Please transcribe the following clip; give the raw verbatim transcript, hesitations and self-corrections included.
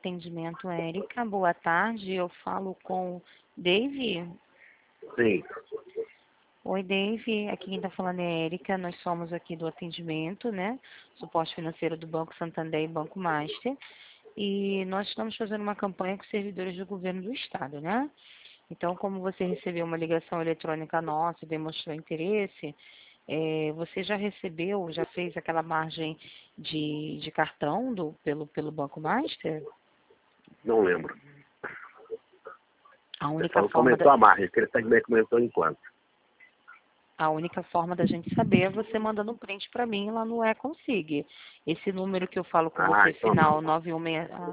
atendimento, Érica. Boa tarde, eu falo com Dave. Sim. Oi, Dave. Aqui quem está falando é Érica. Nós somos aqui do atendimento, né? Suporte financeiro do Banco Santander e Banco Master. E nós estamos fazendo uma campanha com servidores do governo do estado, né? Então, como você recebeu uma ligação eletrônica nossa e demonstrou interesse, é, você já recebeu, já fez aquela margem de, de cartão do, pelo, pelo Banco Master? Não lembro. A O única pessoal forma comentou da, a margem, que ele também comentou enquanto. a única forma da gente saber é você mandando um print para mim lá no E-Consig. Esse número que eu falo com Ah, você, então final não. nove um seis...